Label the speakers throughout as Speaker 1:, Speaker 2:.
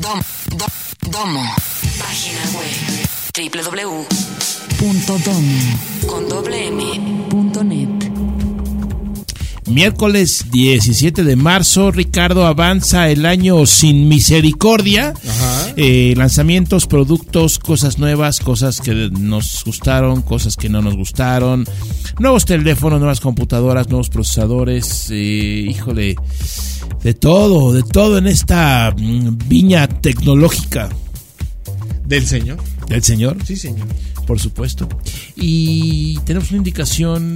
Speaker 1: Domo. Página web www.domo.net.
Speaker 2: Miércoles 17 de marzo, Ricardo, avanza el año sin misericordia. Lanzamientos, productos, cosas nuevas, cosas que nos gustaron, cosas que no nos gustaron, nuevos teléfonos, nuevas computadoras, nuevos procesadores, de todo en esta viña tecnológica.
Speaker 3: ¿Del señor?
Speaker 2: ¿Del señor?
Speaker 3: Sí, señor.
Speaker 2: Por supuesto. Y tenemos una indicación...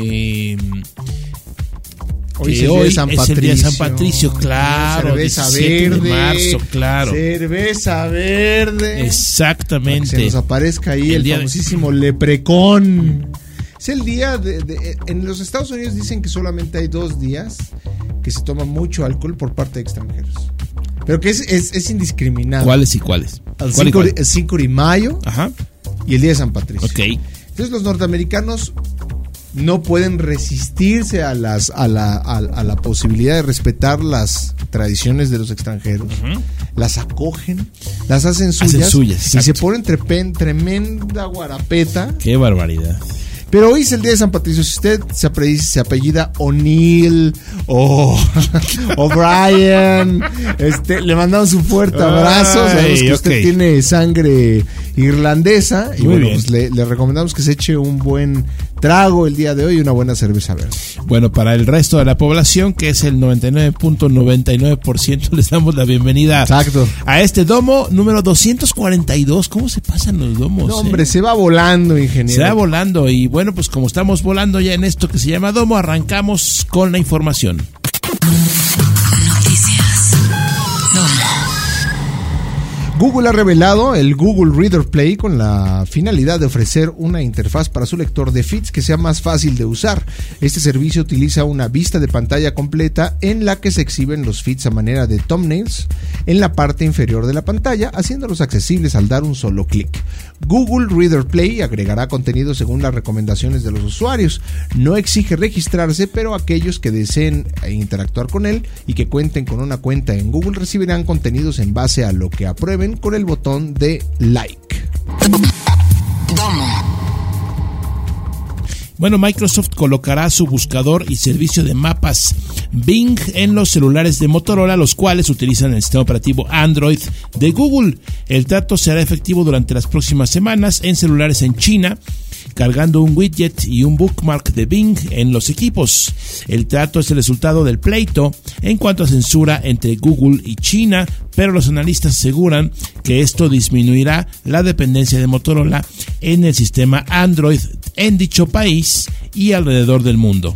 Speaker 3: Hoy es el día de San Patricio,
Speaker 2: claro.
Speaker 3: Cerveza verde.
Speaker 2: De marzo, claro.
Speaker 3: Cerveza verde.
Speaker 2: Exactamente.
Speaker 3: Para que se nos aparezca ahí el famosísimo leprecón. Es el día en los Estados Unidos dicen que solamente hay 2 días que se toma mucho alcohol por parte de extranjeros. Pero que es indiscriminado.
Speaker 2: ¿Cuáles y cuáles?
Speaker 3: El 5 de mayo.
Speaker 2: Ajá.
Speaker 3: Y el día de San Patricio.
Speaker 2: Ok.
Speaker 3: Entonces los norteamericanos no pueden resistirse a la posibilidad de respetar las tradiciones de los extranjeros. Las acogen, las hacen suyas y se ponen tremenda guarapeta.
Speaker 2: ¡Qué barbaridad!
Speaker 3: Pero hoy es el día de San Patricio. Si usted se apellida O'Neill o O'Brien, le mandamos un fuerte abrazo. Sabemos que usted tiene sangre irlandesa. Y
Speaker 2: muy
Speaker 3: bueno,
Speaker 2: bien.
Speaker 3: Pues le recomendamos que se eche un buen trago el día de hoy y una buena cerveza verde.
Speaker 2: Bueno, para el resto de la población, que es el 99.99%, les damos la bienvenida.
Speaker 3: Exacto.
Speaker 2: A este domo número 242. ¿Cómo se pasan los domos?
Speaker 3: No, hombre, se va volando, ingeniero.
Speaker 2: Se va volando. Y bueno, pues como estamos volando ya en esto que se llama domo, arrancamos con la información.
Speaker 1: Noticias. Domo.
Speaker 3: Google ha revelado el Google Reader Play con la finalidad de ofrecer una interfaz para su lector de feeds que sea más fácil de usar. Este servicio utiliza una vista de pantalla completa en la que se exhiben los feeds a manera de thumbnails en la parte inferior de la pantalla, haciéndolos accesibles al dar un solo clic. Google Reader Play agregará contenido según las recomendaciones de los usuarios. No exige registrarse, pero aquellos que deseen interactuar con él y que cuenten con una cuenta en Google recibirán contenidos en base a lo que aprueben con el botón de like.
Speaker 1: Domo.
Speaker 2: Bueno, Microsoft colocará su buscador y servicio de mapas Bing en los celulares de Motorola, los cuales utilizan el sistema operativo Android de Google. El trato será efectivo durante las próximas semanas en celulares en China, cargando un widget y un bookmark de Bing en los equipos. El trato es el resultado del pleito en cuanto a censura entre Google y China, pero los analistas aseguran que esto disminuirá la dependencia de Motorola en el sistema Android en dicho país y alrededor del mundo.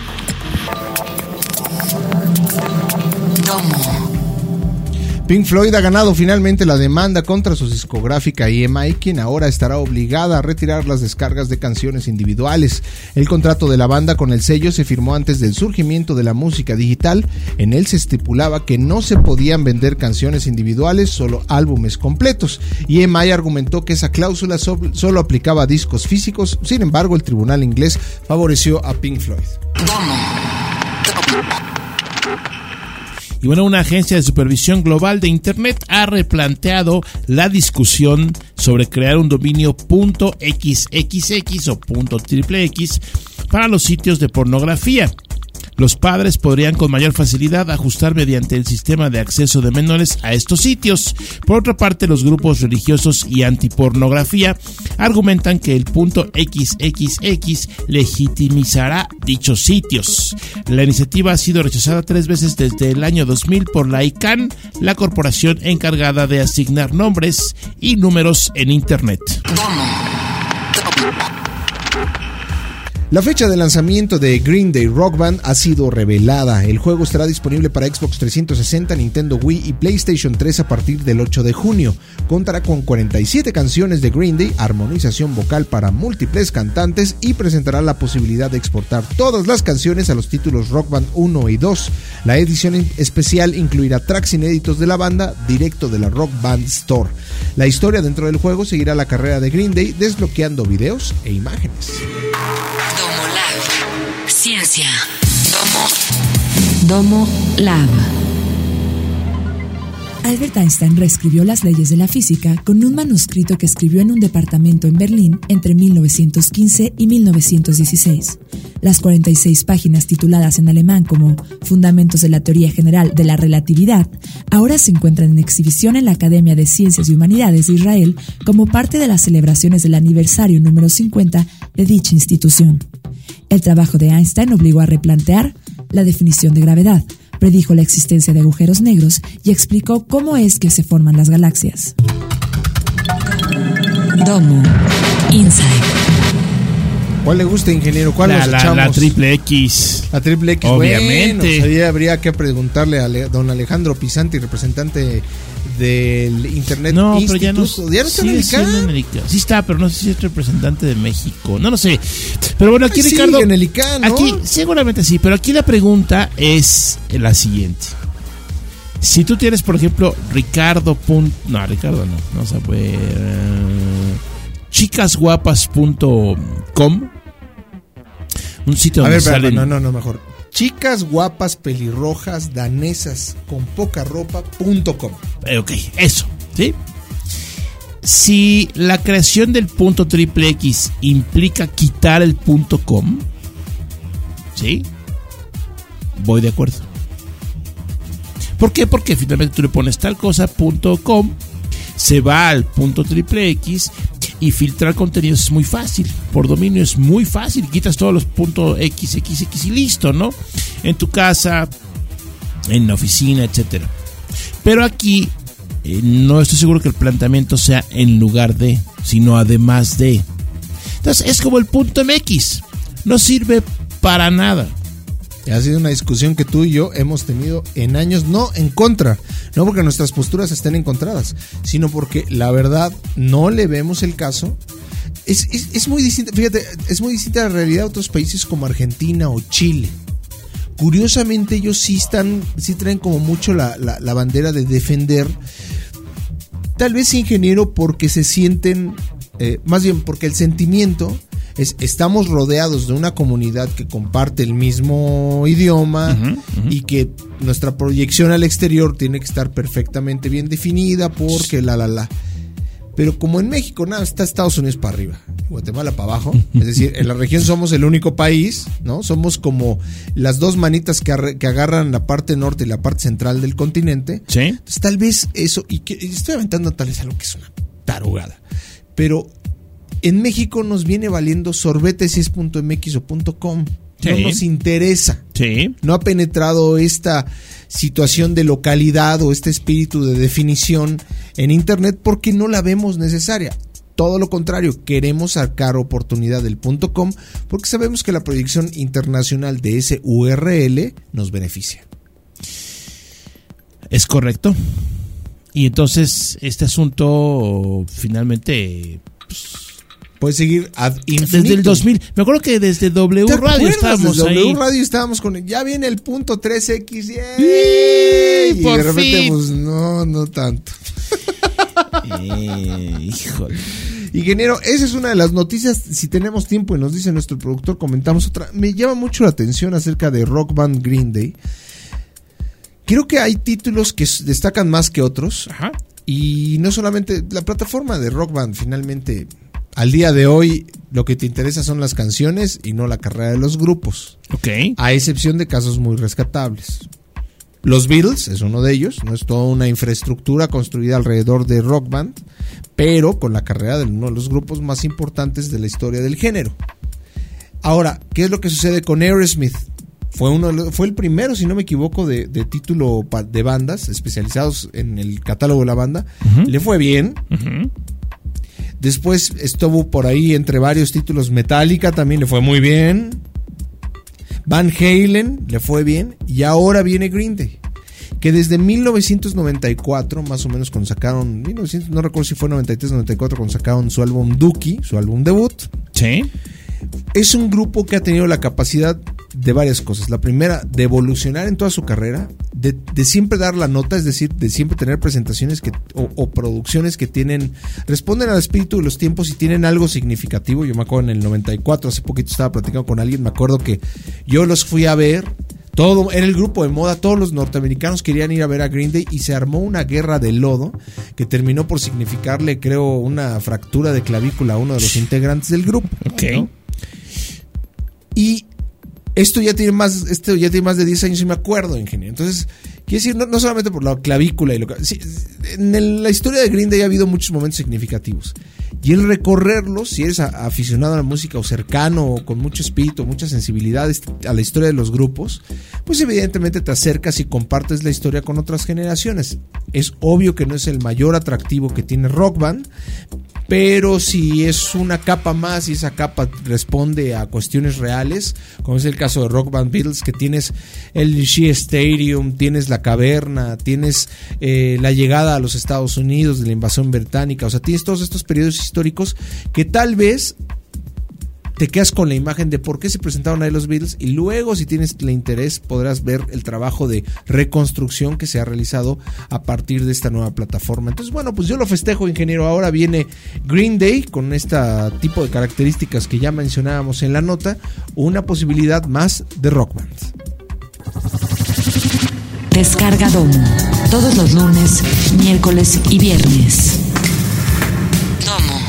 Speaker 3: Pink Floyd ha ganado finalmente la demanda contra su discográfica EMI, quien ahora estará obligada a retirar las descargas de canciones individuales. El contrato de la banda con el sello se firmó antes del surgimiento de la música digital. En él se estipulaba que no se podían vender canciones individuales, solo álbumes completos. EMI argumentó que esa cláusula solo aplicaba a discos físicos. Sin embargo, el tribunal inglés favoreció a Pink Floyd.
Speaker 2: Y bueno, una agencia de supervisión global de Internet ha replanteado la discusión sobre crear un dominio .xxx o .xxx para los sitios de pornografía. Los padres podrían con mayor facilidad ajustar mediante el sistema de acceso de menores a estos sitios. Por otra parte, los grupos religiosos y antipornografía argumentan que el .xxx legitimizará dichos sitios. La iniciativa ha sido rechazada 3 veces desde el año 2000 por la ICANN, la corporación encargada de asignar nombres y números en Internet.
Speaker 3: La fecha de lanzamiento de Green Day Rock Band ha sido revelada. El juego estará disponible para Xbox 360, Nintendo Wii y PlayStation 3 a partir del 8 de junio. Contará con 47 canciones de Green Day, armonización vocal para múltiples cantantes y presentará la posibilidad de exportar todas las canciones a los títulos Rock Band 1 y 2. La edición especial incluirá tracks inéditos de la banda directo de la Rock Band Store. La historia dentro del juego seguirá la carrera de Green Day desbloqueando videos e imágenes.
Speaker 1: Domo Lab. Ciencia. Domo Lab.
Speaker 4: Albert Einstein reescribió las leyes de la física con un manuscrito que escribió en un departamento en Berlín entre 1915 y 1916. Las 46 páginas tituladas en alemán como Fundamentos de la Teoría General de la Relatividad ahora se encuentran en exhibición en la Academia de Ciencias y Humanidades de Israel como parte de las celebraciones del aniversario número 50 de dicha institución. El trabajo de Einstein obligó a replantear la definición de gravedad, predijo la existencia de agujeros negros y explicó cómo es que se forman las galaxias.
Speaker 1: Domo. Inside.
Speaker 3: ¿Cuál le gusta, ingeniero? ¿Cuál nos echamos?
Speaker 2: La triple X.
Speaker 3: La triple X,
Speaker 2: obviamente.
Speaker 3: Bueno, pues ahí habría que preguntarle a don Alejandro Pisanti, representante del Internet
Speaker 2: No,
Speaker 3: Institute.
Speaker 2: pero ya no
Speaker 3: está
Speaker 2: sigue siendo en el ICANN. Sí está, pero no sé si es representante de México. No lo sé. Pero bueno, aquí Ricardo.
Speaker 3: Sigue en el ICANN, ¿no?
Speaker 2: Aquí seguramente sí, pero aquí la pregunta es la siguiente. Si tú tienes, por ejemplo, Ricardo no. Vamos a ver. Chicasguapas.com, un sitio donde salen.
Speaker 3: No, mejor. Chicas guapas pelirrojas danesas con poca ropa.com.
Speaker 2: Ok, eso, ¿sí? Si la creación del punto triple X implica quitar el punto .com, ¿sí? Voy de acuerdo. ¿Por qué? Porque finalmente tú le pones tal cosa .com, se va al punto triple X y filtrar contenidos es muy fácil. Por dominio es muy fácil. Quitas todos los .xxx y listo, ¿no? En tu casa, en la oficina, etcétera. Pero aquí no estoy seguro que el planteamiento sea en lugar de, sino además de. Entonces es como el .mx. No sirve para nada.
Speaker 3: Ha sido una discusión que tú y yo hemos tenido en años, no en contra, no porque nuestras posturas estén encontradas, sino porque la verdad no le vemos el caso. Es muy distinta, fíjate, es muy distinta la realidad de otros países como Argentina o Chile. Curiosamente ellos sí traen como mucho la bandera de defender, tal vez, ingeniero, porque se sienten, más bien porque el sentimiento estamos rodeados de una comunidad que comparte el mismo idioma, y que nuestra proyección al exterior tiene que estar perfectamente bien definida porque Pero como en México nada, está Estados Unidos para arriba, Guatemala para abajo, es decir, en la región somos el único país, ¿no? Somos como las dos manitas que agarran la parte norte y la parte central del continente.
Speaker 2: Sí.
Speaker 3: Entonces, tal vez eso, y que estoy aventando tal vez algo que es una tarugada, pero en México nos viene valiendo sorbete si es .mx o .com.
Speaker 2: Sí.
Speaker 3: No nos interesa.
Speaker 2: Sí.
Speaker 3: No ha penetrado esta situación de localidad o este espíritu de definición en Internet porque no la vemos necesaria. Todo lo contrario, queremos sacar oportunidad del .com porque sabemos que la proyección internacional de ese URL nos beneficia.
Speaker 2: Es correcto. Y entonces este asunto finalmente
Speaker 3: puede seguir ad infinitum.
Speaker 2: Desde el 2000, me acuerdo que desde W Radio estábamos
Speaker 3: desde
Speaker 2: ahí.
Speaker 3: W Radio estábamos con, ya viene el punto 3X,
Speaker 2: y
Speaker 3: de repente,
Speaker 2: fin.
Speaker 3: pues no tanto.
Speaker 2: Híjole.
Speaker 3: Ingeniero, esa es una de las noticias. Si tenemos tiempo y nos dice nuestro productor, comentamos otra. Me llama mucho la atención acerca de Rock Band Green Day. Creo que hay títulos que destacan más que otros.
Speaker 2: Ajá.
Speaker 3: Y no solamente la plataforma de Rock Band, finalmente, al día de hoy, lo que te interesa son las canciones y no la carrera de los grupos.
Speaker 2: Ok.
Speaker 3: A excepción de casos muy rescatables. Los Beatles es uno de ellos, no es toda una infraestructura construida alrededor de Rock Band, pero con la carrera de uno de los grupos más importantes de la historia del género. Ahora, ¿qué es lo que sucede con Aerosmith? Fue el primero, si no me equivoco, de título de bandas especializados en el catálogo de la banda. Uh-huh. Le fue bien.
Speaker 2: Uh-huh.
Speaker 3: Después estuvo por ahí entre varios títulos. Metallica también le fue muy bien. Van Halen le fue bien. Y ahora viene Green Day, que desde 1994, más o menos, cuando sacaron, no recuerdo si fue 93 o 94, cuando sacaron su álbum Dookie, su álbum debut.
Speaker 2: Sí.
Speaker 3: Es un grupo que ha tenido la capacidad de varias cosas. La primera, de evolucionar en toda su carrera, de siempre dar la nota, es decir, de siempre tener presentaciones o producciones que responden al espíritu de los tiempos y tienen algo significativo. Yo me acuerdo en el 94, hace poquito estaba platicando con alguien, me acuerdo que yo los fui a ver Todo era el grupo de moda, todos los norteamericanos querían ir a ver a Green Day y se armó una guerra de lodo que terminó por significarle, creo, una fractura de clavícula a uno de los integrantes del grupo.
Speaker 2: Ok.
Speaker 3: ¿no? Y esto ya tiene más de 10 años y me acuerdo, ingeniero. Entonces, quiero decir, no solamente por la clavícula y sí, la historia de Green Day ha habido muchos momentos significativos. Y el recorrerlos, si eres aficionado a la música o cercano o con mucho espíritu, mucha sensibilidad a la historia de los grupos, pues evidentemente te acercas y compartes la historia con otras generaciones. Es obvio que no es el mayor atractivo que tiene Rock Band, pero si es una capa más y esa capa responde a cuestiones reales, como es el caso de Rock Band Beatles, que tienes el Shea Stadium, tienes la caverna, tienes la llegada a los Estados Unidos de la invasión británica, o sea, tienes todos estos periodos históricos que tal vez te quedas con la imagen de por qué se presentaron ahí los Beatles, y luego, si tienes el interés, podrás ver el trabajo de reconstrucción que se ha realizado a partir de esta nueva plataforma. Entonces, bueno, pues yo lo festejo, ingeniero. Ahora viene Green Day con este tipo de características que ya mencionábamos en la nota, una posibilidad más de Rock Band.
Speaker 1: Descarga Domo. Todos los lunes, miércoles y viernes. Domo.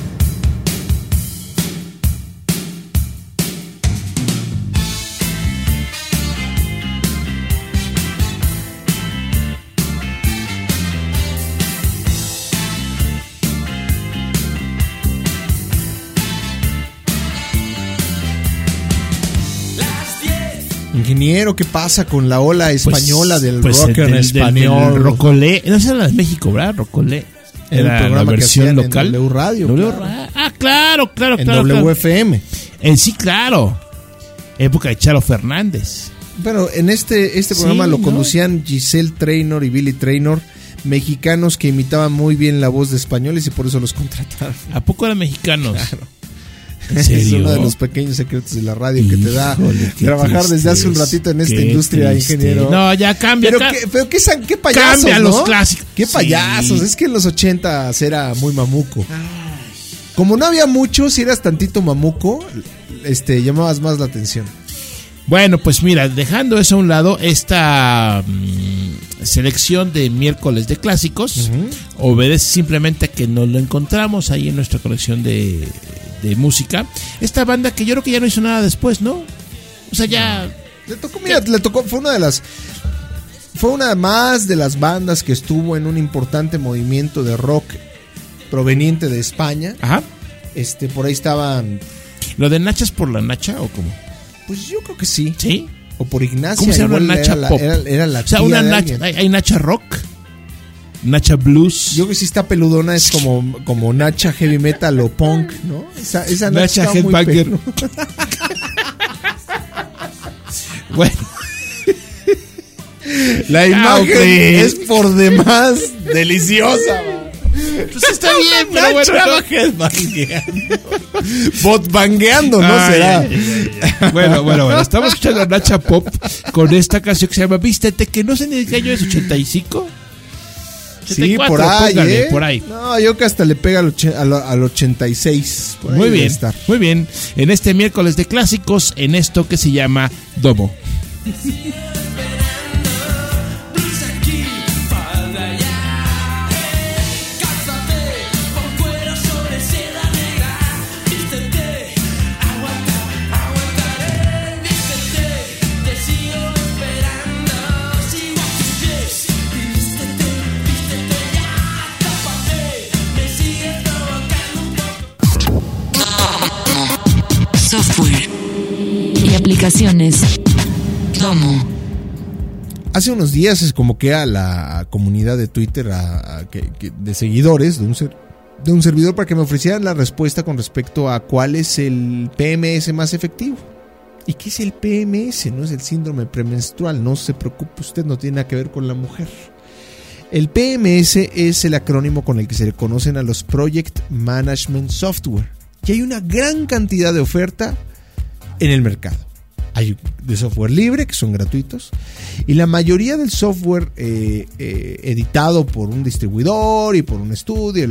Speaker 3: Ingeniero, ¿qué pasa con la ola española del
Speaker 2: pues
Speaker 3: rock en español?
Speaker 2: Del Rocolé, no era la de México, ¿verdad? Rocolé. Era
Speaker 3: el
Speaker 2: la versión local.
Speaker 3: En W Radio.
Speaker 2: Claro.
Speaker 3: En WFM.
Speaker 2: Sí, claro. Época de Charo Fernández.
Speaker 3: Pero en este programa
Speaker 2: Sí,
Speaker 3: lo
Speaker 2: ¿no?
Speaker 3: conducían Giselle Traynor y Billy Traynor, mexicanos que imitaban muy bien la voz de españoles y por eso los contrataron.
Speaker 2: ¿A poco eran mexicanos?
Speaker 3: Claro.
Speaker 2: ¿En
Speaker 3: Es
Speaker 2: serio?
Speaker 3: uno de los pequeños secretos de la radio que te da
Speaker 2: Híjole, qué
Speaker 3: trabajar desde hace un
Speaker 2: tristeza,
Speaker 3: ratito en esta
Speaker 2: qué
Speaker 3: industria,
Speaker 2: triste.
Speaker 3: ingeniero.
Speaker 2: No, ya cambia.
Speaker 3: Pero qué payasos,
Speaker 2: Cambia
Speaker 3: ¿no?
Speaker 2: los clásicos.
Speaker 3: Qué
Speaker 2: Sí.
Speaker 3: payasos. Es que en los 80s era muy mamuco. Como no había mucho, si eras tantito mamuco, llamabas más la atención.
Speaker 2: Bueno, pues mira, dejando eso a un lado, esta selección de miércoles de clásicos obedece simplemente a que nos lo encontramos ahí en nuestra colección de música. Esta banda que yo creo que ya no hizo nada después, ¿no? O sea, ya...
Speaker 3: Le tocó, fue una más de las bandas que estuvo en un importante movimiento de rock proveniente de España.
Speaker 2: Ajá.
Speaker 3: Por ahí estaban...
Speaker 2: ¿Lo de Nachas por la Nacha o cómo?
Speaker 3: Pues yo creo que sí.
Speaker 2: ¿Sí?
Speaker 3: O por Ignacia.
Speaker 2: ¿Cómo se llama
Speaker 3: igual
Speaker 2: Nacha
Speaker 3: era
Speaker 2: Pop?
Speaker 3: Era la
Speaker 2: O sea,
Speaker 3: tía
Speaker 2: una
Speaker 3: de
Speaker 2: Nacha...
Speaker 3: alguien.
Speaker 2: Hay Nacha Rock, Nacha Blues.
Speaker 3: Yo creo que sí está peludona, es como Nacha Heavy Metal o Punk, ¿no? Esa
Speaker 2: Nacha
Speaker 3: está muy
Speaker 2: Headbanger.
Speaker 3: peluda.
Speaker 2: Bueno.
Speaker 3: La imagen
Speaker 2: ok.
Speaker 3: es por demás deliciosa, man.
Speaker 2: Pues está bien, pero bueno.
Speaker 3: Botbangueando, ¿no
Speaker 2: Ay,
Speaker 3: será?
Speaker 2: ay. Bueno. Estamos escuchando a Nacha Pop con esta canción que se llama Vístete, que no sé ni de qué año es, 85.
Speaker 3: Sí,
Speaker 2: 84,
Speaker 3: por ahí,
Speaker 2: póngale, por ahí.
Speaker 3: No, yo que hasta le pega al 86. Por ahí
Speaker 2: Muy
Speaker 3: debe
Speaker 2: bien,
Speaker 3: estar.
Speaker 2: muy bien. En este miércoles de clásicos, en esto que se llama Domo.
Speaker 1: Software y aplicaciones. Domo.
Speaker 3: Hace unos días es como que a la comunidad de Twitter de seguidores de un servidor para que me ofrecieran la respuesta con respecto a cuál es el PMS más efectivo. ¿Y qué es el PMS? No es el síndrome premenstrual, no se preocupe usted, no tiene nada que ver con la mujer. El PMS es el acrónimo con el que se le conocen a los Project Management Software. Y hay una gran cantidad de oferta en el mercado. Hay de software libre, que son gratuitos, y la mayoría del software editado por un distribuidor y por un estudio,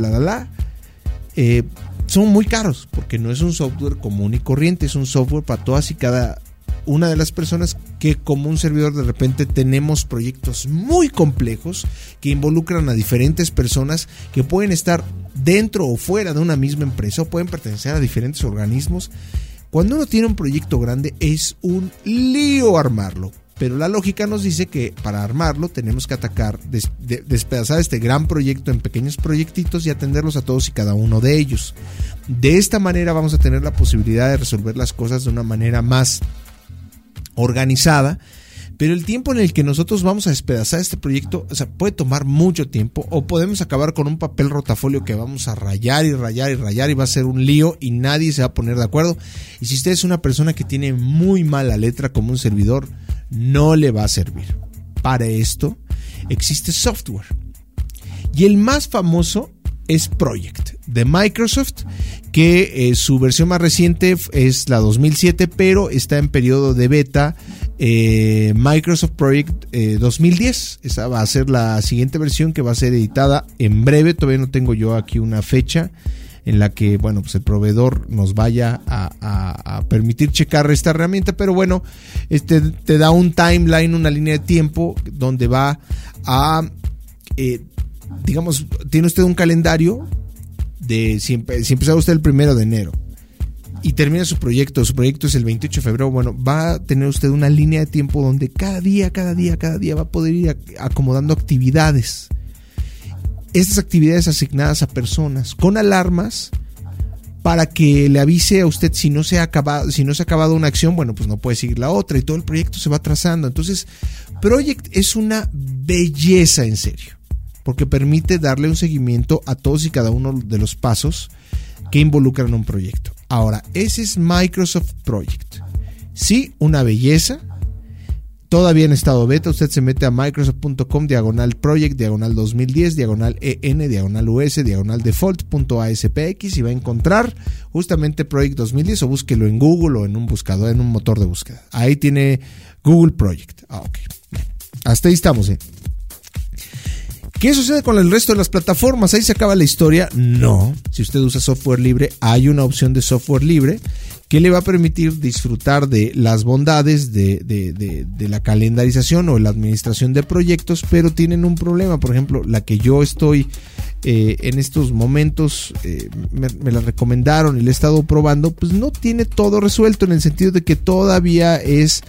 Speaker 3: son muy caros, porque no es un software común y corriente, es un software para todas y cada una de las personas que como un servidor de repente tenemos proyectos muy complejos que involucran a diferentes personas que pueden estar dentro o fuera de una misma empresa o pueden pertenecer a diferentes organismos. Cuando uno tiene un proyecto grande es un lío armarlo. Pero la lógica nos dice que para armarlo tenemos que despedazar este gran proyecto en pequeños proyectitos y atenderlos a todos y cada uno de ellos. De esta manera vamos a tener la posibilidad de resolver las cosas de una manera más organizada. Pero el tiempo en el que nosotros vamos a despedazar este proyecto, o sea, puede tomar mucho tiempo, o podemos acabar con un papel rotafolio que vamos a rayar y rayar y rayar y va a ser un lío y nadie se va a poner de acuerdo. Y si usted es una persona que tiene muy mala letra como un servidor, no le va a servir. Para esto existe software. Y el más famoso es Project de Microsoft, que su versión más reciente es la 2007, pero está en periodo de beta. Microsoft Project 2010, esa va a ser la siguiente versión que va a ser editada en breve. Todavía no tengo yo aquí una fecha en la que, bueno, pues el proveedor nos vaya a permitir checar esta herramienta, pero bueno, te da un timeline, una línea de tiempo donde va a, digamos, tiene usted un calendario de si empezaba usted el 1 de enero y termina su proyecto es el 28 de febrero, bueno, va a tener usted una línea de tiempo donde cada día va a poder ir acomodando actividades. Estas actividades asignadas a personas con alarmas para que le avise a usted si no se ha acabado una acción, bueno, pues no puede seguir la otra y todo el proyecto se va trazando. Entonces, Project es una belleza en serio, porque permite darle un seguimiento a todos y cada uno de los pasos que involucran un proyecto. Ahora, ese es Microsoft Project. Sí, una belleza. Todavía en estado beta, usted se mete a microsoft.com/project, /2010, /en, /us, /default.aspx y va a encontrar justamente Project 2010, o búsquelo en Google o en un buscador, en un motor de búsqueda. Ahí tiene Google Project. Ok. Hasta ahí estamos, ¿Qué sucede con el resto de las plataformas? ¿Ahí se acaba la historia? No. Si usted usa software libre, hay una opción de software libre que le va a permitir disfrutar de las bondades de la calendarización o la administración de proyectos, pero tienen un problema. Por ejemplo, la que yo estoy en estos momentos, me la recomendaron y la he estado probando, pues no tiene todo resuelto, en el sentido de que todavía es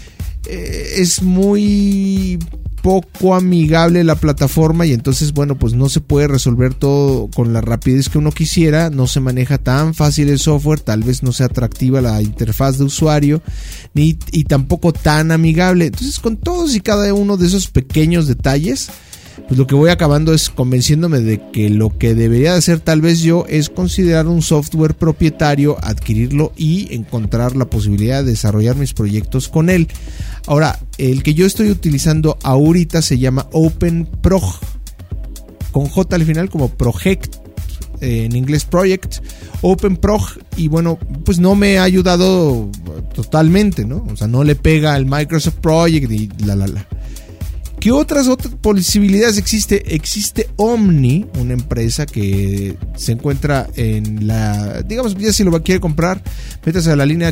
Speaker 3: muy poco amigable la plataforma y entonces, bueno, pues no se puede resolver todo con la rapidez que uno quisiera, no se maneja tan fácil el software, tal vez no sea atractiva la interfaz de usuario y tampoco tan amigable. Entonces, con todos y cada uno de esos pequeños detalles, pues lo que voy acabando es convenciéndome de que lo que debería de hacer tal vez yo es considerar un software propietario, adquirirlo y encontrar la posibilidad de desarrollar mis proyectos con él. Ahora, el que yo estoy utilizando ahorita se llama OpenProj, con J al final, como Project, en inglés Project, OpenProj, y bueno, pues no me ha ayudado totalmente, ¿no? O sea, no le pega al Microsoft Project y ¿Qué otras posibilidades existe? Existe Omni, una empresa que se encuentra en la, digamos, ya si lo quiere comprar, métase a la línea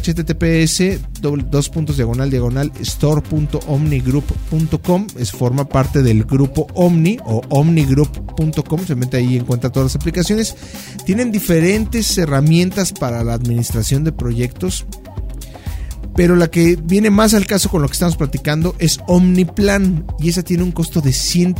Speaker 3: https://store.omnigroup.com, forma parte del grupo Omni o omnigroup.com, se mete ahí y encuentra todas las aplicaciones. Tienen diferentes herramientas para la administración de proyectos, pero la que viene más al caso con lo que estamos platicando es OmniPlan, y esa tiene un costo de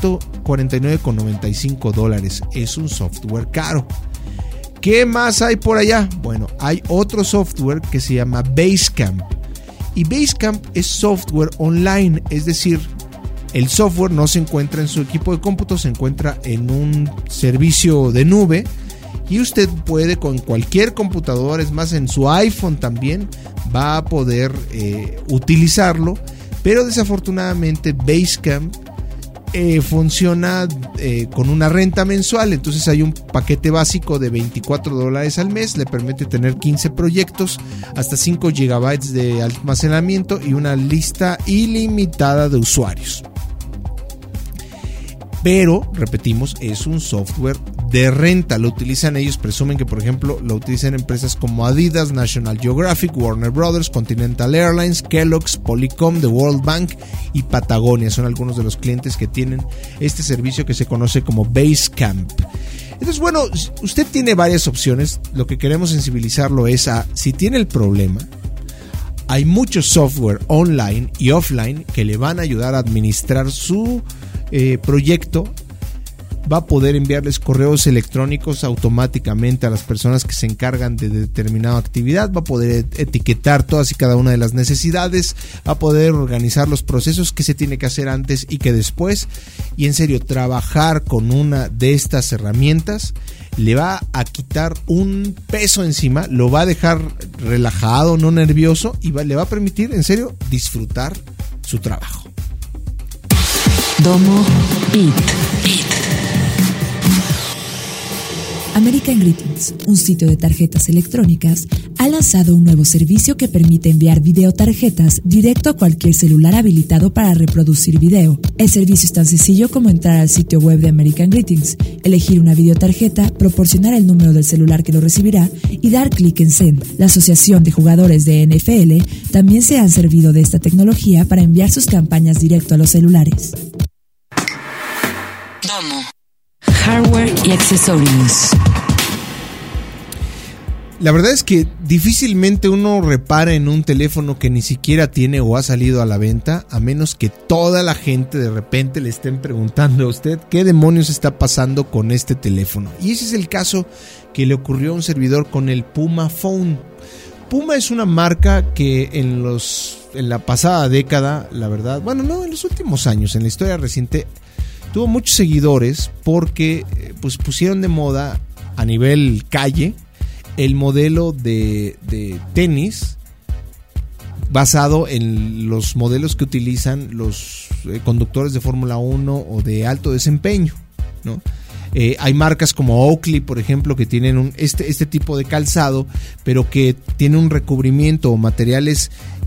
Speaker 3: $149.95. Es un software caro. ¿Qué más hay por allá? Bueno, hay otro software que se llama Basecamp, y Basecamp es software online, es decir, el software no se encuentra en su equipo de cómputo, se encuentra en un servicio de nube, y usted puede con cualquier computadora, es más, en su iPhone también va a poder utilizarlo, pero desafortunadamente Basecamp funciona con una renta mensual. Entonces hay un paquete básico de $24 al mes, le permite tener 15 proyectos, hasta 5 GB de almacenamiento y una lista ilimitada de usuarios. Pero, repetimos, es un software de renta. Lo utilizan ellos, presumen que, por ejemplo, lo utilizan empresas como Adidas, National Geographic, Warner Brothers, Continental Airlines, Kellogg's, Polycom, The World Bank y Patagonia. Son algunos de los clientes que tienen este servicio que se conoce como Basecamp. Entonces, bueno, usted tiene varias opciones. Lo que queremos sensibilizarlo es a, si tiene el problema, hay mucho software online y offline que le van a ayudar a administrar su proyecto. Va a poder enviarles correos electrónicos automáticamente a las personas que se encargan de determinada actividad, va a poder etiquetar todas y cada una de las necesidades, va a poder organizar los procesos que se tiene que hacer antes y que después, y en serio, trabajar con una de estas herramientas le va a quitar un peso encima, lo va a dejar relajado, no nervioso, y le va a permitir, en serio, disfrutar su trabajo.
Speaker 1: Domo It.
Speaker 4: American Greetings, un sitio de tarjetas electrónicas, ha lanzado un nuevo servicio que permite enviar videotarjetas directo a cualquier celular habilitado para reproducir video. El servicio es tan sencillo como entrar al sitio web de American Greetings, elegir una videotarjeta, proporcionar el número del celular que lo recibirá y dar clic en Send. La Asociación de Jugadores de NFL también se han servido de esta tecnología para enviar sus campañas directo a los celulares.
Speaker 1: Domo. Hardware y accesorios.
Speaker 3: La verdad es que difícilmente uno repara en un teléfono que ni siquiera tiene o ha salido a la venta, a menos que toda la gente de repente le estén preguntando a usted qué demonios está pasando con este teléfono. Y ese es el caso que le ocurrió a un servidor con el Puma Phone. Puma es una marca que en la pasada década, la verdad, bueno, no, en los últimos años, en la historia reciente, tuvo muchos seguidores porque pues pusieron de moda a nivel calle el modelo de tenis basado en los modelos que utilizan los conductores de Fórmula 1 o de alto desempeño, ¿no? Hay marcas como Oakley, por ejemplo, que tienen este tipo de calzado, pero que tiene un recubrimiento o materiales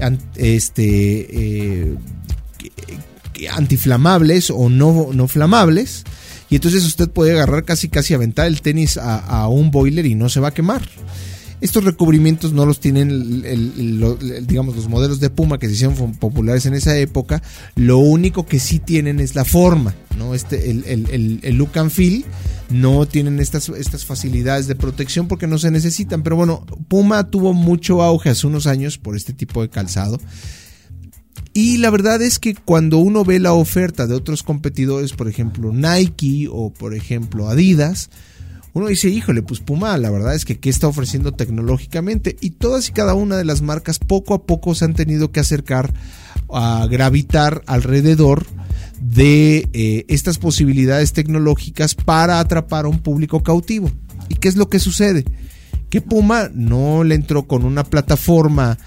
Speaker 3: antiflamables o no flamables, y entonces usted puede agarrar casi aventar el tenis a un boiler y no se va a quemar. Estos recubrimientos no los tienen digamos los modelos de Puma que se hicieron populares en esa época. Lo único que sí tienen es la forma, ¿no? El look and feel. No tienen estas facilidades de protección porque no se necesitan. Pero bueno, Puma tuvo mucho auge hace unos años por este tipo de calzado. Y la verdad es que cuando uno ve la oferta de otros competidores, por ejemplo Nike o por ejemplo Adidas, uno dice, híjole, pues Puma, la verdad es que ¿qué está ofreciendo tecnológicamente? Y todas y cada una de las marcas poco a poco se han tenido que acercar a gravitar alrededor de estas posibilidades tecnológicas para atrapar a un público cautivo. ¿Y qué es lo que sucede? Que Puma no le entró con una plataforma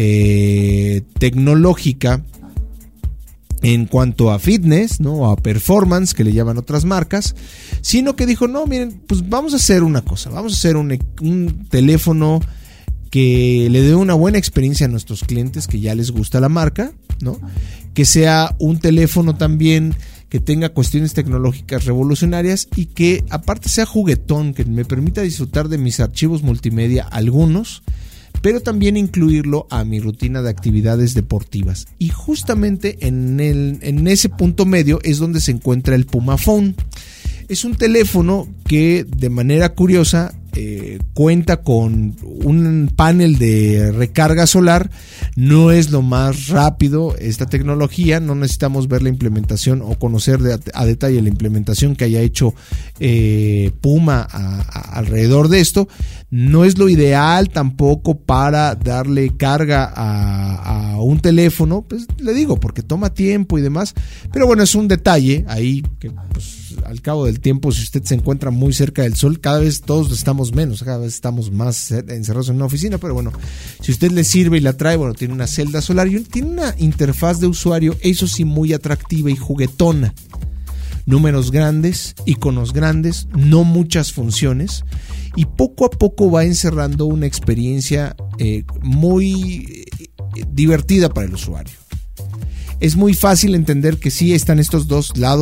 Speaker 3: tecnológica en cuanto a fitness, ¿no? O a performance, que le llaman otras marcas, sino que dijo, no, miren, pues vamos a hacer una cosa, vamos a hacer un teléfono que le dé una buena experiencia a nuestros clientes que ya les gusta la marca, ¿no? Que sea un teléfono también que tenga cuestiones tecnológicas revolucionarias y que aparte sea juguetón, que me permita disfrutar de mis archivos multimedia algunos, pero también incluirlo a mi rutina de actividades deportivas. Y justamente en ese punto medio es donde se encuentra el Puma Phone. Es un teléfono que de manera curiosa cuenta con un panel de recarga solar. No es lo más rápido esta tecnología, no necesitamos ver la implementación o conocer a detalle la implementación que haya hecho Puma alrededor de esto. No es lo ideal tampoco para darle carga a un teléfono, pues le digo, porque toma tiempo y demás, pero bueno, es un detalle ahí que pues al cabo del tiempo, si usted se encuentra muy cerca del sol, cada vez todos estamos menos, cada vez estamos más encerrados en una oficina, pero bueno, si usted le sirve y la trae, bueno, tiene una celda solar y tiene una interfaz de usuario, eso sí, muy atractiva y juguetona. Números grandes, iconos grandes, no muchas funciones, y poco a poco va encerrando una experiencia muy divertida para el usuario. Es muy fácil entender que sí están estos dos lados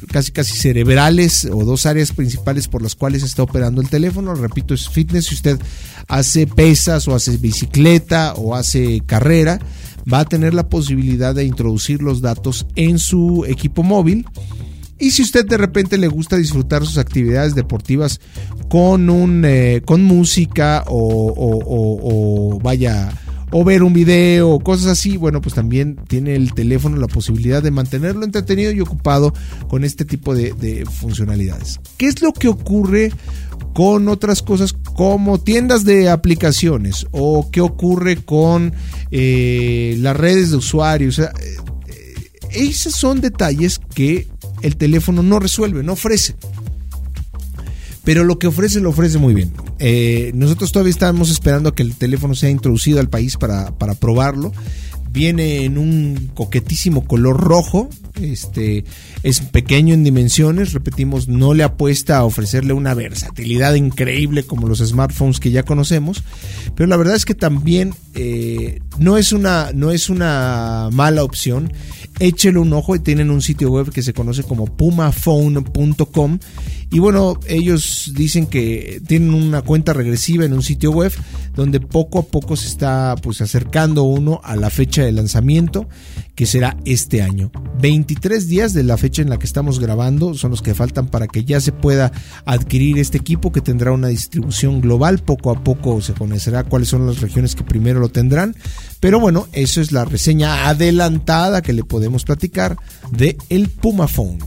Speaker 3: casi cerebrales o 2 áreas principales por las cuales está operando el teléfono. Repito, es fitness. Si usted hace pesas o hace bicicleta o hace carrera, va a tener la posibilidad de introducir los datos en su equipo móvil. Y si usted de repente le gusta disfrutar sus actividades deportivas con música o ver un video o cosas así, bueno, pues también tiene el teléfono la posibilidad de mantenerlo entretenido y ocupado con este tipo de funcionalidades. ¿Qué es lo que ocurre con otras cosas como tiendas de aplicaciones o qué ocurre con las redes de usuarios? O sea, esos son detalles que el teléfono no resuelve, no ofrece. Pero lo que ofrece, lo ofrece muy bien. Nosotros todavía estamos esperando a que el teléfono sea introducido al país para probarlo. Viene en un coquetísimo color rojo. Es pequeño en dimensiones. Repetimos, no le apuesta a ofrecerle una versatilidad increíble como los smartphones que ya conocemos. Pero la verdad es que también no es una mala opción. Échele un ojo y tienen un sitio web que se conoce como pumaphone.com. Y bueno, ellos dicen que tienen una cuenta regresiva en un sitio web donde poco a poco se está pues acercando uno a la fecha de lanzamiento, que será este año. 23 días de la fecha en la que estamos grabando son los que faltan para que ya se pueda adquirir este equipo, que tendrá una distribución global. Poco a poco se conocerá cuáles son las regiones que primero lo tendrán. Pero bueno, eso es la reseña adelantada que le podemos platicar de el Pumaphone.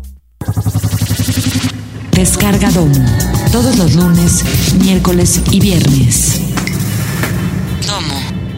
Speaker 1: Descarga Domo. Todos los lunes, miércoles y viernes. Domo.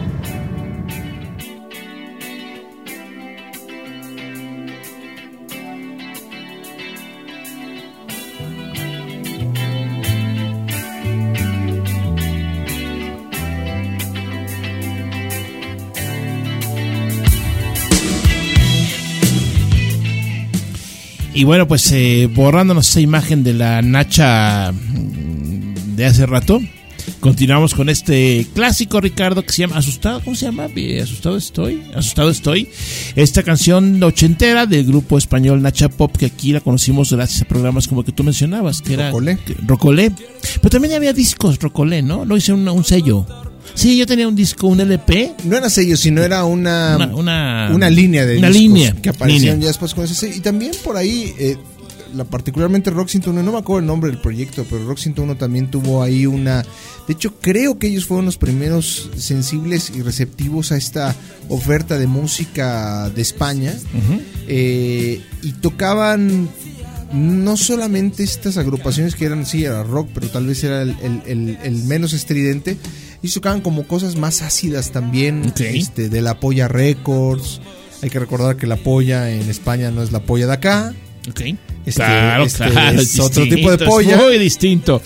Speaker 2: Y bueno, pues borrándonos esa imagen de la Nacha de hace rato, continuamos con este clásico, Ricardo, que se llama Asustado. ¿Cómo se llama? Asustado estoy. Esta canción ochentera del grupo español Nacha Pop, que aquí la conocimos gracias a programas como el que tú mencionabas, que era Rocolé. Pero también había discos Rocolé, ¿no? No hice un sello. Sí, yo tenía un disco, un LP.
Speaker 3: No era sello, sino era una línea de discos que aparecían ya después con ese sello. Y también por ahí, particularmente Rock 101, no me acuerdo el nombre del proyecto, pero Rock 101 también tuvo ahí una... De hecho, creo que ellos fueron los primeros sensibles y receptivos a esta oferta de música de España. Uh-huh. Y tocaban... No solamente estas agrupaciones que eran, sí, era rock, pero tal vez era el menos estridente. Y tocaban como cosas más ácidas también, okay. De La Polla Records. Hay que recordar que La Polla en España no es la polla de acá. Okay.
Speaker 2: Claro,
Speaker 3: es otro tipo de polla.
Speaker 2: Es muy distinto.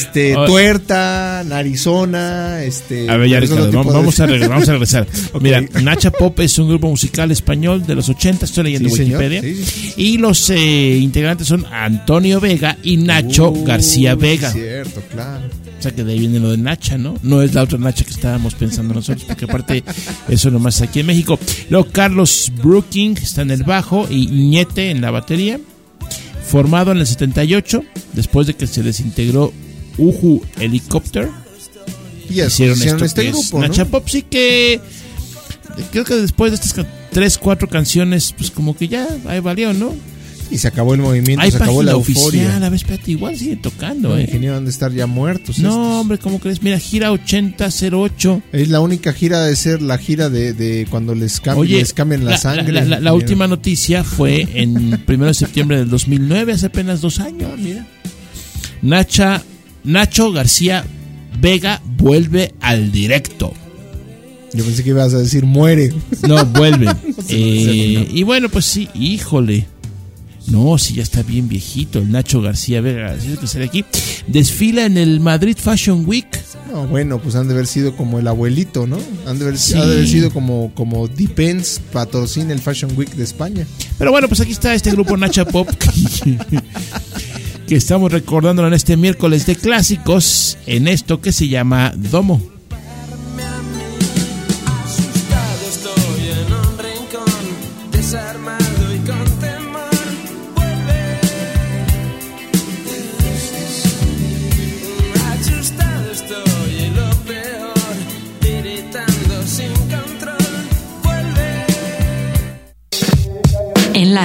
Speaker 3: Tuerta, narizona,
Speaker 2: A ver, ya Ricardo, vamos a regresar. Okay. Mira, Nacha Pop es un grupo musical español de los 80, estoy leyendo Wikipedia. Sí. Y los integrantes son Antonio Vega y Nacho García Vega.
Speaker 3: Cierto, claro.
Speaker 2: O sea que de ahí viene lo de Nacha, ¿no? No es la otra Nacha que estábamos pensando nosotros, porque aparte eso nomás aquí en México. Luego Carlos Brooking está en el bajo y Ñete en la batería. Formado en el 78, después de que se desintegró Uhu Helicopter, hicieron este grupo, ¿no? Nacha Pop. Sí, que creo que después de estas 3-4 canciones, pues como que ya ahí valió, ¿no?
Speaker 3: Y se acabó el movimiento, se acabó la euforia.
Speaker 2: Oficial, a ver, espérate, igual sigue tocando,
Speaker 3: Los ingenieros han de estar ya muertos.
Speaker 2: No, hombre, ¿cómo crees? Mira, gira 8008.
Speaker 3: Es la única gira de ser la gira de cuando les cambian la sangre.
Speaker 2: La última noticia fue en 1 de septiembre del 2009, hace apenas 2 años, mira. Nacho García Vega vuelve al directo.
Speaker 3: Yo pensé que ibas a decir muere.
Speaker 2: No, vuelve. No y bueno, pues sí, híjole. No, sí, ya está bien viejito el Nacho García Vega, que sale aquí. Desfila en el Madrid Fashion Week.
Speaker 3: No, bueno, pues han de haber sido como el abuelito, ¿no? Han de haber sido como Depends patrocina el Fashion Week de España.
Speaker 2: Pero bueno, pues aquí está este grupo Nacha Pop que estamos recordándolo en este miércoles de clásicos en esto que se llama Domo.
Speaker 5: Asustado estoy en un rincón, desarmado y con temor. Vuelve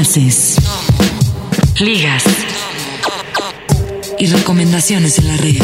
Speaker 1: enlaces, ligas y recomendaciones en la red.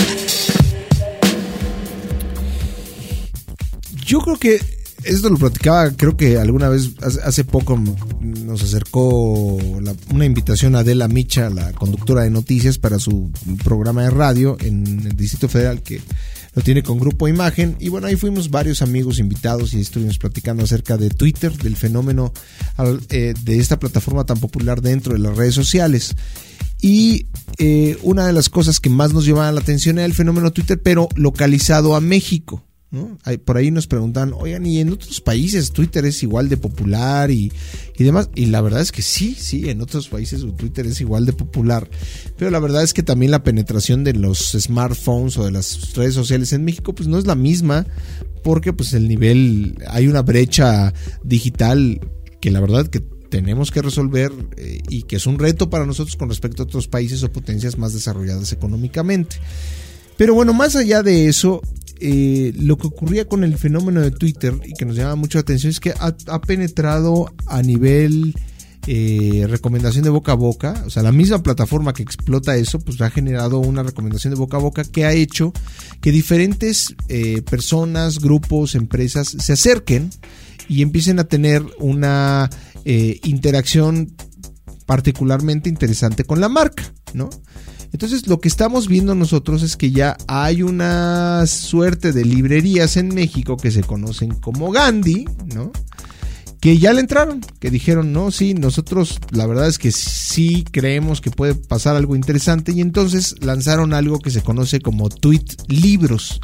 Speaker 3: Yo creo que esto lo platicaba, creo que alguna vez, hace poco nos acercó una invitación a Adela Micha, la conductora de noticias, para su programa de radio en el Distrito Federal, que lo tiene con Grupo Imagen. Y bueno, ahí fuimos varios amigos invitados y estuvimos platicando acerca de Twitter, del fenómeno de esta plataforma tan popular dentro de las redes sociales. Y una de las cosas que más nos llamaban la atención era el fenómeno Twitter, pero localizado a México, ¿no? Por ahí nos preguntan, oigan, ¿y en otros países Twitter es igual de popular y demás? Y la verdad es que sí, en otros países Twitter es igual de popular, pero la verdad es que también la penetración de los smartphones o de las redes sociales en México pues no es la misma, porque pues el nivel, hay una brecha digital que la verdad que tenemos que resolver y que es un reto para nosotros con respecto a otros países o potencias más desarrolladas económicamente. Pero bueno, más allá de eso, lo que ocurría con el fenómeno de Twitter y que nos llama mucho la atención es que ha penetrado a nivel recomendación de boca a boca. O sea, la misma plataforma que explota eso pues ha generado una recomendación de boca a boca que ha hecho que diferentes personas, grupos, empresas se acerquen y empiecen a tener una interacción particularmente interesante con la marca, ¿no? Entonces lo que estamos viendo nosotros es que ya hay una suerte de librerías en México que se conocen como Gandhi, ¿no? Que ya le entraron, que dijeron, no, sí, nosotros la verdad es que sí creemos que puede pasar algo interesante, y entonces lanzaron algo que se conoce como Tweet Libros.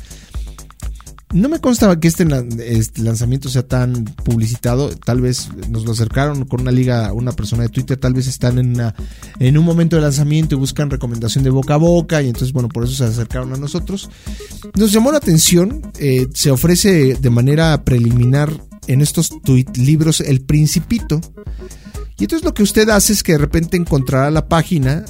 Speaker 3: No me consta que este lanzamiento sea tan publicitado. Tal vez nos lo acercaron con una liga, una persona de Twitter. Tal vez están en un momento de lanzamiento y buscan recomendación de boca a boca, y entonces bueno, por eso se acercaron a nosotros. Nos llamó la atención. Se ofrece de manera preliminar en estos tweet libros El Principito, y entonces lo que usted hace es que de repente encontrará la página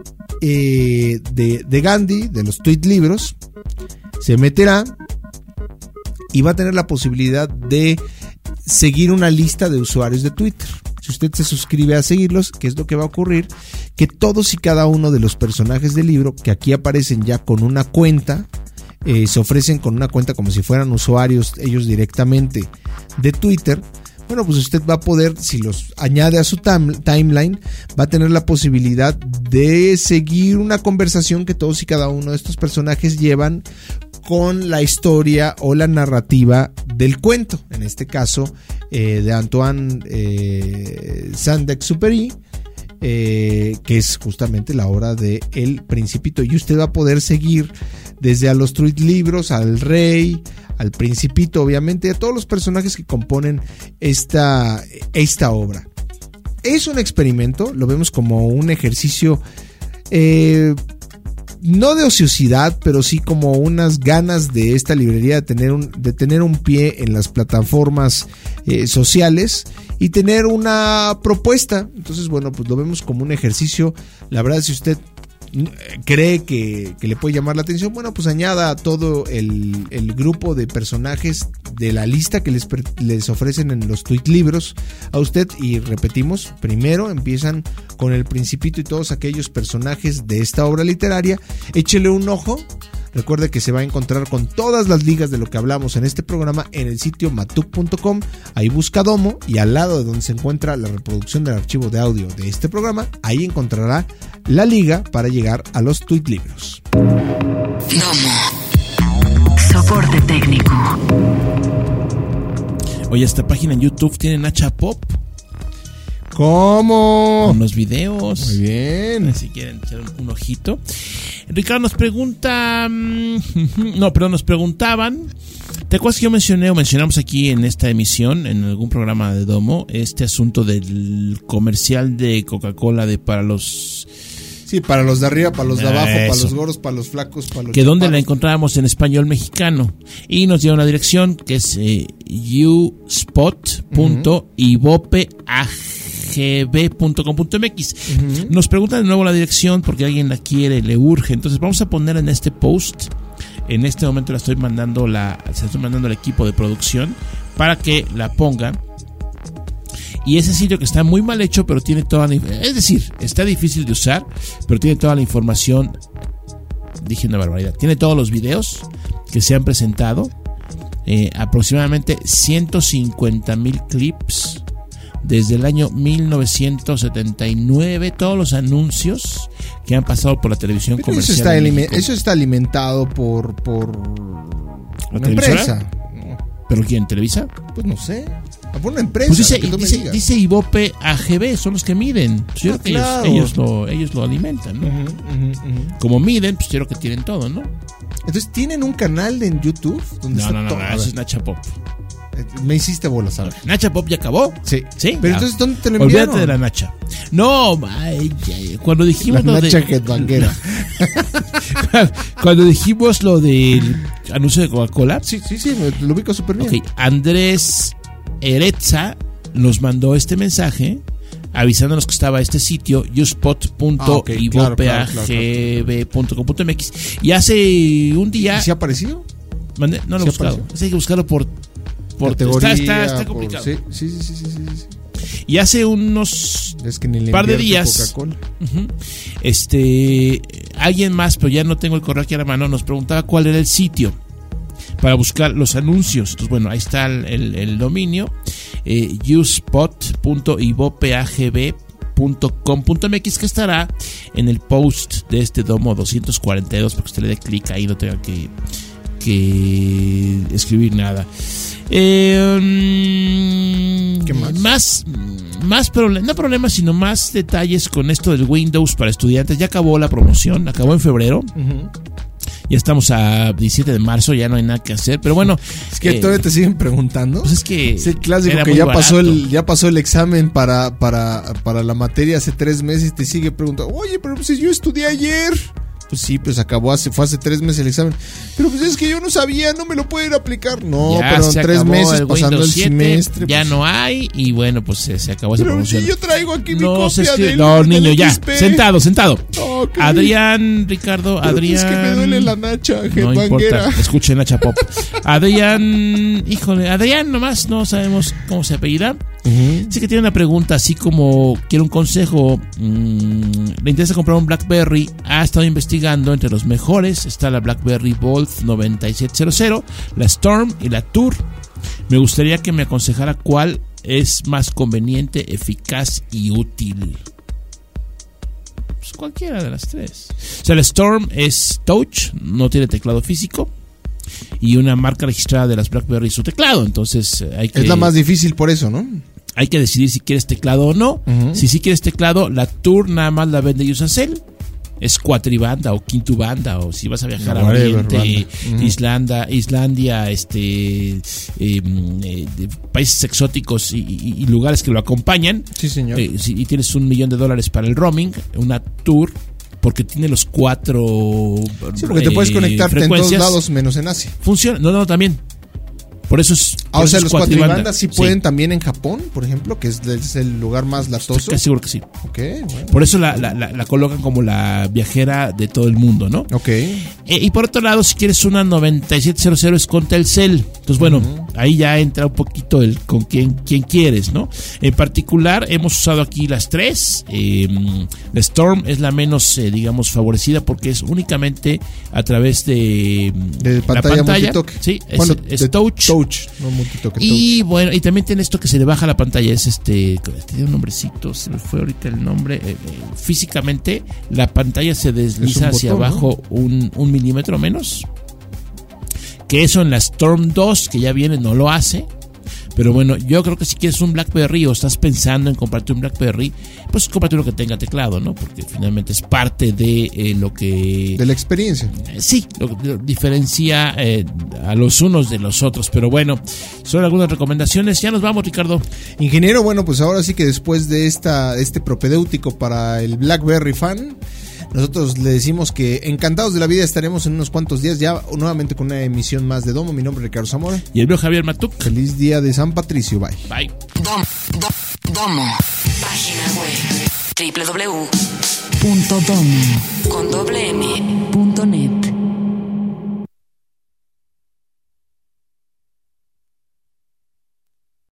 Speaker 3: de Gandhi, de los tweet libros, se meterá y va a tener la posibilidad de seguir una lista de usuarios de Twitter. Si usted se suscribe a seguirlos, ¿qué es lo que va a ocurrir? Que todos y cada uno de los personajes del libro, que aquí aparecen ya con una cuenta, se ofrecen con una cuenta como si fueran usuarios ellos directamente de Twitter. Bueno, pues usted va a poder, si los añade a su timeline, va a tener la posibilidad de seguir una conversación que todos y cada uno de estos personajes llevan con la historia o la narrativa del cuento, en este caso de Antoine Saint-Exupéry, que es justamente la obra de El Principito, y usted va a poder seguir desde a los tweet libros, al rey, al Principito, obviamente, a todos los personajes que componen esta obra. Es un experimento, lo vemos como un ejercicio no de ociosidad, pero sí como unas ganas de esta librería de tener un pie en las plataformas sociales y tener una propuesta. Entonces, bueno, pues lo vemos como un ejercicio. La verdad, si usted cree que le puede llamar la atención, bueno, pues añada a todo el grupo de personajes de la lista que les ofrecen en los tweet libros a usted, y repetimos, primero empiezan con El Principito y todos aquellos personajes de esta obra literaria. Échele un ojo. Recuerde que se va a encontrar con todas las ligas de lo que hablamos en este programa en el sitio matuk.com. Ahí busca Domo, y al lado de donde se encuentra la reproducción del archivo de audio de este programa, ahí encontrará la liga para llegar a los tweet libros.
Speaker 1: Domo. Soporte técnico.
Speaker 2: Oye, esta página en YouTube tiene Nacha Pop.
Speaker 3: ¿Cómo?
Speaker 2: Con los videos.
Speaker 3: Muy bien.
Speaker 2: Si quieren echar un ojito. Ricardo nos pregunta. Nos preguntaban. ¿Te acuerdas que mencionamos aquí en esta emisión, en algún programa de Domo, este asunto del comercial de Coca-Cola para los.
Speaker 3: Sí, para los de arriba, para los de abajo, para los gordos, para los flacos, para los
Speaker 2: que donde la encontrábamos en español mexicano, y nos dio una dirección que es uspot.ibopeagb.com.mx. Nos preguntan de nuevo la dirección porque alguien la quiere, le urge. Entonces vamos a poner en este post. En este momento se la estoy mandando al equipo de producción para que la ponga. Y ese sitio que está muy mal hecho, pero tiene toda la... Es decir, está difícil de usar, pero tiene toda la información. Dije una barbaridad. Tiene todos los videos que se han presentado. Aproximadamente 150,000 clips desde el año 1979. Todos los anuncios que han pasado por la televisión
Speaker 3: Pero
Speaker 2: comercial.
Speaker 3: eso está alimentado por
Speaker 2: ¿La
Speaker 3: una
Speaker 2: televisora?
Speaker 3: empresa.
Speaker 2: ¿Pero quién? ¿Televisa?
Speaker 3: Pues no sé. Por una empresa.
Speaker 2: Pues
Speaker 3: la que tú me digas.
Speaker 2: dice Ibope AGB, son los que miden. Pues yo creo que
Speaker 3: claro.
Speaker 2: ellos lo alimentan, ¿no?
Speaker 3: Ujú, ujú, ujú.
Speaker 2: Como miden, pues yo creo que tienen todo, ¿no?
Speaker 3: Entonces, ¿tienen un canal en YouTube? Donde está todo? A
Speaker 2: eso
Speaker 3: ver,
Speaker 2: es Nacha Pop.
Speaker 3: me hiciste bolas, a ver.
Speaker 2: Nacha Pop ya acabó.
Speaker 3: Sí.
Speaker 2: Sí.
Speaker 3: Pero
Speaker 2: ya.
Speaker 3: entonces, ¿dónde te lo enviaron?
Speaker 2: Olvídate de la Nacha. No, cuando dijimos
Speaker 3: La
Speaker 2: lo
Speaker 3: Nacha
Speaker 2: de...
Speaker 3: Headbanguera.
Speaker 2: Cuando dijimos lo del anuncio de Coca-Cola.
Speaker 3: Sí, lo ubico súper bien.
Speaker 2: Ok, Andrés Ereza nos mandó este mensaje avisándonos que estaba este sitio uspot.ibopeagb.com.mx y hace un día...
Speaker 3: ¿Y se ha aparecido?
Speaker 2: ¿Mandé? No lo he
Speaker 3: ¿Sí
Speaker 2: buscado.
Speaker 3: apareció?
Speaker 2: Hay que buscarlo por
Speaker 3: Categoría,
Speaker 2: está complicado.
Speaker 3: Sí.
Speaker 2: Y hace unos
Speaker 3: Es que ni le
Speaker 2: par de
Speaker 3: invierte
Speaker 2: días,
Speaker 3: Coca-Cola.
Speaker 2: alguien más, pero ya no tengo el correo aquí a la mano, nos preguntaba cuál era el sitio para buscar los anuncios. Entonces, bueno, ahí está el dominio, uspot.ibopeagb.com.mx, que estará en el post de este Domo 242, para que usted le dé clic ahí, no tenga que escribir nada.
Speaker 3: ¿Qué más?
Speaker 2: No problemas, sino más detalles con esto del Windows para estudiantes. Ya acabó la promoción, acabó en febrero.
Speaker 3: Ujú.
Speaker 2: Ya estamos a 17 de marzo, ya no hay nada que hacer. Pero bueno,
Speaker 3: Es que todavía te siguen preguntando.
Speaker 2: pues es que
Speaker 3: Es el clásico
Speaker 2: era
Speaker 3: que
Speaker 2: muy
Speaker 3: ya
Speaker 2: barato.
Speaker 3: pasó el examen para la materia hace 3 meses y te sigue preguntando, oye, pero pues yo estudié ayer. Pues sí, pues fue hace 3 meses el examen. Pero pues es que yo no sabía, no me lo pueden aplicar. No,
Speaker 2: Ya
Speaker 3: pero en
Speaker 2: se
Speaker 3: 3
Speaker 2: acabó
Speaker 3: meses
Speaker 2: el
Speaker 3: pasando
Speaker 2: Windows
Speaker 3: el
Speaker 2: 7,
Speaker 3: semestre.
Speaker 2: ya
Speaker 3: pues,
Speaker 2: no hay y bueno, pues se acabó esa
Speaker 3: pero
Speaker 2: promoción.
Speaker 3: si yo traigo aquí mi
Speaker 2: No,
Speaker 3: copia del
Speaker 2: no,
Speaker 3: del
Speaker 2: niño, ya,
Speaker 3: XP.
Speaker 2: sentado.
Speaker 3: Ok.
Speaker 2: Ricardo,
Speaker 3: Pero
Speaker 2: Adrián.
Speaker 3: Es que me duele la nacha,
Speaker 2: No importa,
Speaker 3: Headbanguera.
Speaker 2: escuchen Nacha Pop. Adrián nomás no sabemos cómo se apellida. Sí que tiene una pregunta, así como quiere un consejo. Le interesa comprar un BlackBerry. Ha estado investigando entre los mejores. Está la BlackBerry Bold 9700, la Storm y la Tour. Me gustaría que me aconsejara cuál es más conveniente, eficaz y útil. Pues cualquiera de las tres. O sea, la Storm es touch, no tiene teclado físico. Y una marca registrada de las BlackBerry su teclado. Entonces hay que...
Speaker 3: Es la más difícil por eso, ¿no?
Speaker 2: Hay que decidir si quieres teclado o no. Si sí quieres teclado, la Tour nada más la vende Usacell. Es cuatribanda o quintubanda, o si vas a viajar a Oriente, Islandia, países exóticos y lugares que lo acompañan.
Speaker 3: Sí, señor.
Speaker 2: Y tienes $1 millón para el roaming, una Tour, porque tiene los 4
Speaker 3: Sí, porque te puedes conectarte en todos
Speaker 2: frecuencias.
Speaker 3: lados menos en Asia.
Speaker 2: Funciona, no, también. Por eso es.
Speaker 3: O sea, los
Speaker 2: cuatribanda.
Speaker 3: cuatribandas sí pueden también en Japón, por ejemplo, que es el lugar más latoso.
Speaker 2: Estoy casi seguro que sí.
Speaker 3: Ok, bueno.
Speaker 2: Por eso la colocan como la viajera de todo el mundo, ¿no?
Speaker 3: Ok.
Speaker 2: Y por otro lado, si quieres una 9700 es con Telcel. Entonces, bueno, ahí ya entra un poquito el con quién quieres, ¿no? En particular, hemos usado aquí las tres. La Storm es la menos, digamos, favorecida porque es únicamente a través de
Speaker 3: pantalla
Speaker 2: la pantalla.
Speaker 3: multitoque.
Speaker 2: Sí,
Speaker 3: Bueno,
Speaker 2: es
Speaker 3: de
Speaker 2: touch.
Speaker 3: No multitoque,
Speaker 2: Y bueno, y también tiene esto que se le baja la pantalla. Es tiene un nombrecito, se me fue ahorita el nombre. Físicamente, la pantalla se desliza hacia
Speaker 3: botón,
Speaker 2: abajo, ¿no? un milímetro menos. Que eso en la Storm 2, que ya viene, no lo hace. Pero bueno, yo creo que si quieres un BlackBerry o estás pensando en comprarte un BlackBerry, pues cómprate uno que tenga teclado, ¿no? Porque finalmente es parte de lo que...
Speaker 3: de la experiencia.
Speaker 2: Sí, lo que diferencia a los unos de los otros. Pero bueno, son algunas recomendaciones. Ya nos vamos, Ricardo.
Speaker 3: Ingeniero, bueno, pues ahora sí que después de este propedéutico para el BlackBerry fan, nosotros le decimos que encantados de la vida estaremos en unos cuantos días ya nuevamente con una emisión más de Domo. Mi nombre es Ricardo Zamora.
Speaker 2: Y el viejo Javier Matuk.
Speaker 3: Feliz día de San Patricio. Bye.
Speaker 2: Bye.
Speaker 1: Domo. Página web www.domo.com